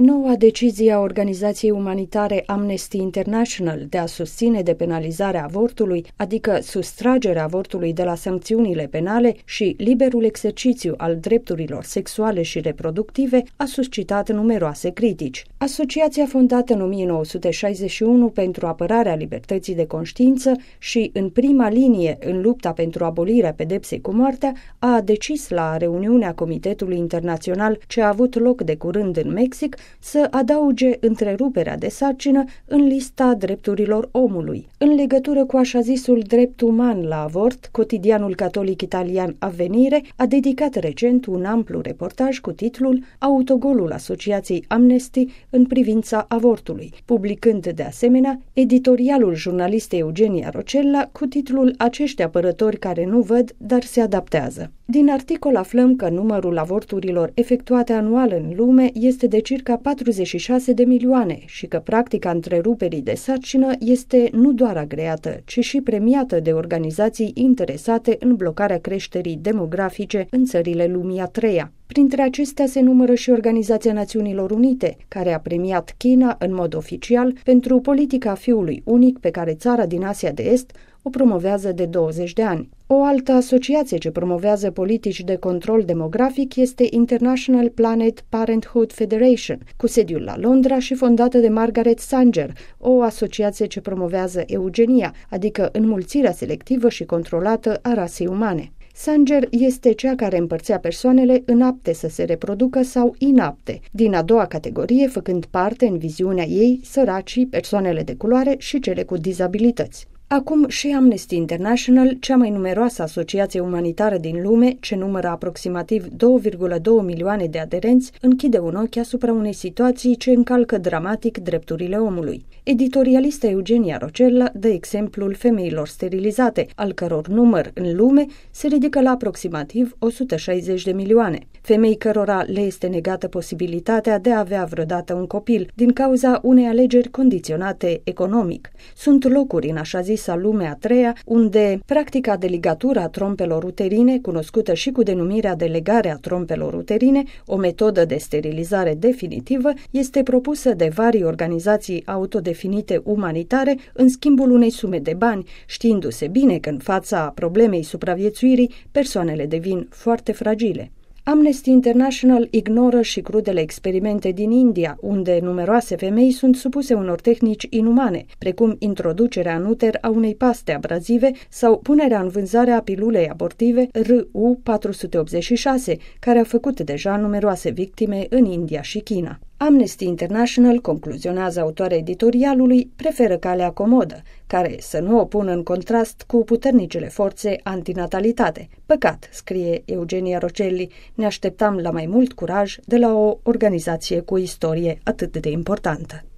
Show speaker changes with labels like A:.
A: Noua decizie a organizației umanitare Amnesty International de a susține depenalizarea avortului, adică sustragerea avortului de la sancțiunile penale și liberul exercițiu al drepturilor sexuale și reproductive, a suscitat numeroase critici. Asociația fondată în 1961 pentru apărarea libertății de conștiință și în prima linie în lupta pentru abolirea pedepsei cu moartea, a decis la reuniunea Comitetului Internațional ce a avut loc de curând în Mexic să adauge întreruperea de sarcină în lista drepturilor omului. În legătură cu așa zisul drept uman la avort, cotidianul catolic italian Avvenire a dedicat recent un amplu reportaj cu titlul Autogolul Asociației Amnesty în privința avortului, publicând de asemenea editorialul jurnalistei Eugenia Rocella cu titlul Acești apărători care nu văd, dar se adaptează. Din articol aflăm că numărul avorturilor efectuate anual în lume este de circa 46 de milioane și că practica întreruperii de sarcină este nu doar agreată, ci și premiată de organizații interesate în blocarea creșterii demografice în țările lumii a treia. Printre acestea se numără și Organizația Națiunilor Unite, care a premiat China în mod oficial pentru politica fiului unic pe care țara din Asia de Est o promovează de 20 de ani. O altă asociație ce promovează politici de control demografic este International Planned Parenthood Federation, cu sediul la Londra și fondată de Margaret Sanger, o asociație ce promovează eugenia, adică înmulțirea selectivă și controlată a rasei umane. Sanger este cea care împărțea persoanele în apte să se reproducă sau inapte, din a doua categorie, făcând parte, în viziunea ei, săracii, persoanele de culoare și cele cu dizabilități. Acum și Amnesty International, cea mai numeroasă asociație umanitară din lume, ce numără aproximativ 2,2 milioane de aderenți, închide un ochi asupra unei situații ce încalcă dramatic drepturile omului. Editorialista Eugenia Rocella dă exemplul femeilor sterilizate, al căror număr în lume se ridică la aproximativ 160 de milioane. Femei cărora le este negată posibilitatea de a avea vreodată un copil, din cauza unei alegeri condiționate economic. Sunt locuri în așa zisa lume a treia, unde practica de ligatură a trompelor uterine, cunoscută și cu denumirea de legare a trompelor uterine, o metodă de sterilizare definitivă, este propusă de varii organizații autodefinite umanitare în schimbul unei sume de bani, știindu-se bine că în fața problemei supraviețuirii persoanele devin foarte fragile. Amnesty International ignoră și crudele experimente din India, unde numeroase femei sunt supuse unor tehnici inumane, precum introducerea în uter a unei paste abrazive sau punerea în vânzare a pilulei abortive RU486, care a făcut deja numeroase victime în India și China. Amnesty International, concluzionează autoarea editorialului, preferă calea comodă, care să nu o pună în contrast cu puternicele forțe antinatalitate. Păcat, scrie Eugenia Rocelli, ne așteptam la mai mult curaj de la o organizație cu istorie atât de importantă.